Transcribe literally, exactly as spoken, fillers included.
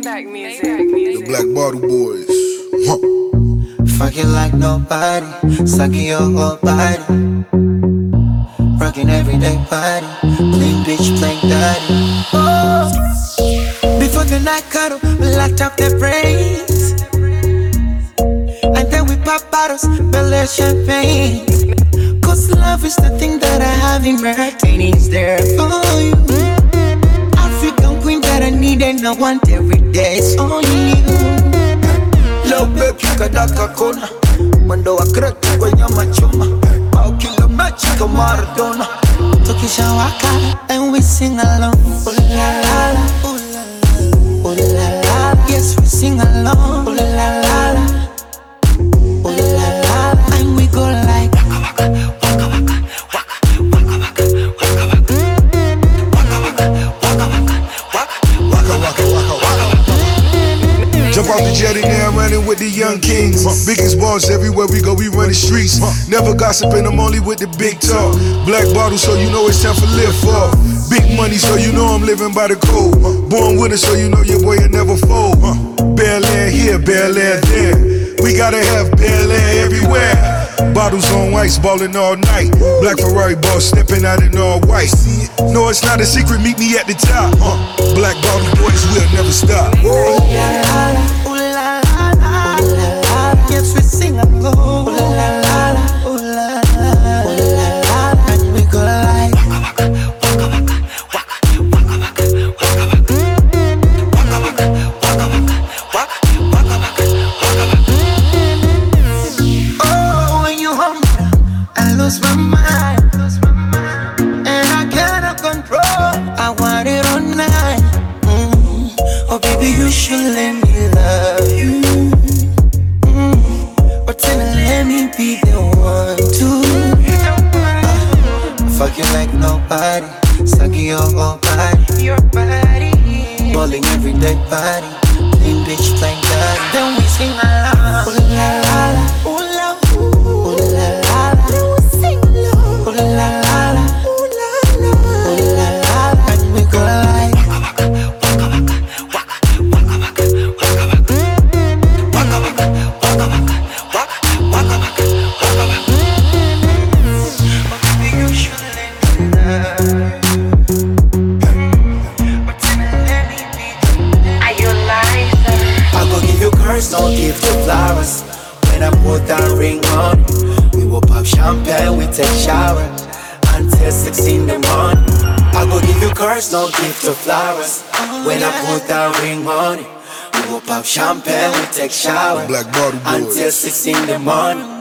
Maybach music. The Black Bottle Boys. Huh. Fuck you like nobody, sucking your whole body. Rocking everyday party, clean bitch playing daddy. Oh, before the night cuddle, we locked up their brains, and then we pop bottles, belly champagne. Cause love is the thing that I have in my heart, and it's there for you. African queen that I need and I want every day, it's only you. Love baby kadaka kona, mwendo wa kreti kwenye machoma, au kinga mechi kama Maradona. Tukisha waka and we sing along. Ooh la la la, ooh la la, ooh la la. Yes we sing along. Ooh la la la, ooh la la. And we go like waka waka waka waka waka waka waka waka waka waka waka waka waka. Jump off the jetty now, I'm running with the young kings. Biggest boss everywhere we go, we run the streets. Never gossiping, I'm only with the big talk. Black bottle, so you know it's time for lift off. Big money, so you know I'm living by the code. Born with it, so you know your boy will never fold. Bel Air here, Bel Air there. We gotta have Bel Air everywhere. Bottles on ice, ballin' all night. Black Ferrari boss stepping out in all white. No, it's not a secret, meet me at the top. Uh, Black Bottle Boys, we'll never stop. Ooh la la la, ooh la la la, ooh la la. Yes, we sing along. Ooh la la la, ooh la la, ooh la la. And we go like waka waka waka waka waka waka waka waka waka waka waka waka waka waka. Oh, when you hold me down, I lose my mind, and I cannot control. I want it all night. Mm. Oh, baby, you should let me love you. Mm. Or tell me, let me be the one to uh, fuck you like nobody, sucking your whole body, your body, balling everyday body, clean bitch playing daddy. Then we sing along. Ooh la la la, ooh la ooh, ooh la la la. Then we sing along. Ooh la la la, ooh la la, ooh la la. And we go like waka waka waka waka waka waka waka waka waka waka waka waka waka waka waka. Oh baby, you should let me love you. But tonight let me be. Are you lying? I go give you curse, no gift to flowers. When I put that ring on, we will pop champagne, we take shower until six in the morning. I go give you curse, no gift to flowers. When I put that ring on, we will pop champagne, we take shower Black Bottle Boys. until six in the morning.